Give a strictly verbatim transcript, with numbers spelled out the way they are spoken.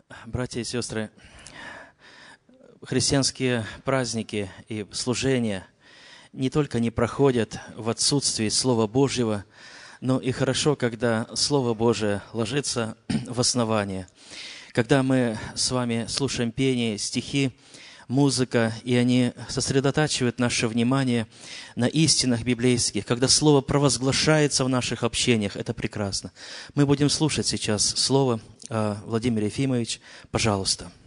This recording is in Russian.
Братья и сестры, христианские праздники и служения не только не проходят в отсутствии Слова Божьего, но и хорошо, когда Слово Божие ложится в основание. Когда мы с вами слушаем пение, стихи, музыка, и они сосредотачивают наше внимание на истинах библейских, когда Слово провозглашается в наших общениях, это прекрасно. Мы будем слушать сейчас Слово. Владимир Ефимович, пожалуйста.